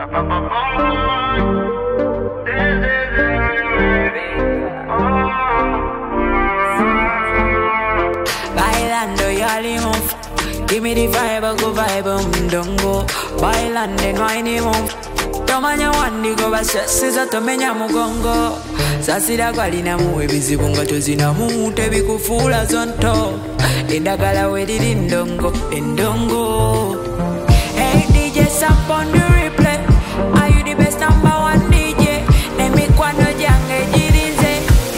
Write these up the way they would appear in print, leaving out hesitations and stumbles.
Bailando y alimón. Give me the vibe, go vibe, don't go. Bailando no hay ni mon. Tomanya wandi go basese za tomenya mugongo. Sasira kwalina muwe bizibu nga tozina mu tebikufula zonto. Endagala wediri endongo. Hey DJ, stop on the replay. Are you the best number one DJ? Nemi kwano jange jirinze.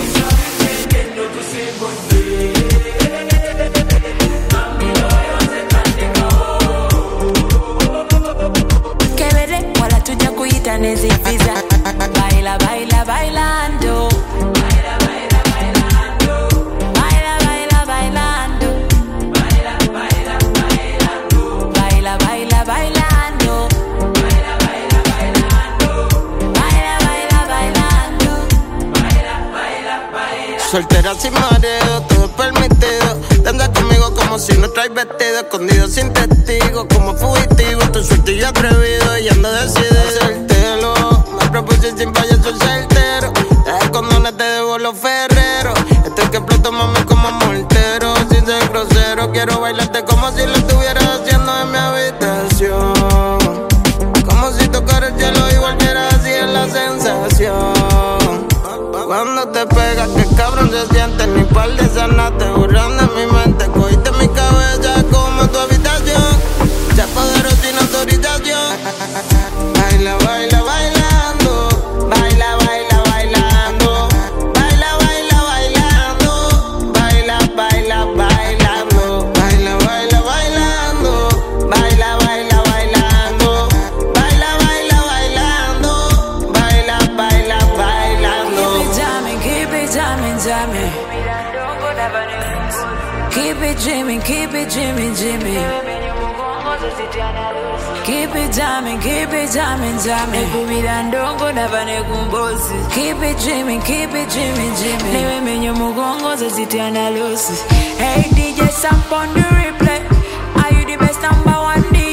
Kebere wala tuja kuita nezifiza. Baila, baila, bailando. Baila, baila, bailando. Baila, baila, bailando. Baila, baila, bailando. Baila, baila, bailando. Baila, baila, bailando. Baila, baila, bailando. Baila, baila, bailando. Soltera sin mareo, todo es permitido. Te andas conmigo como si no traes vestido. Escondido sin testigo, como fugitivo. Tú suelto y atrevido y ando decidido a hacértelo. Me propuse sin fallar, soy certero. Deja condones, te debo los ferreros. Este es que exploto, mami, como mortero. Sin ser grosero, quiero bailarte como si lo estuvieras haciendo en mi habitación. Como si tocara el cielo y volviera así en la sensación. Cuando te pegas, que cabrón se siente. Ni par de sanaste, borrando en mi mente. Cogiste mi cabeza como tu habitación. Ya poderoso sin autorización. Baila, baila, bailando. Baila, baila, bailando. Baila, baila, bailando. Baila, baila, bailando. Baila, baila, bailando. Baila, baila, bailando. Baila, baila, bailando. Baila, baila, bailando. Keep it jamming, jamming. Keep it dreaming, dreaming. Keep it jamming, jamming. Ekubira ndongo nabane kumbosi. Keep it dreaming, dreaming. Newe menyo mugongo zitiana losi. Hey DJ, stop on the replay. Are you the best number one DJ?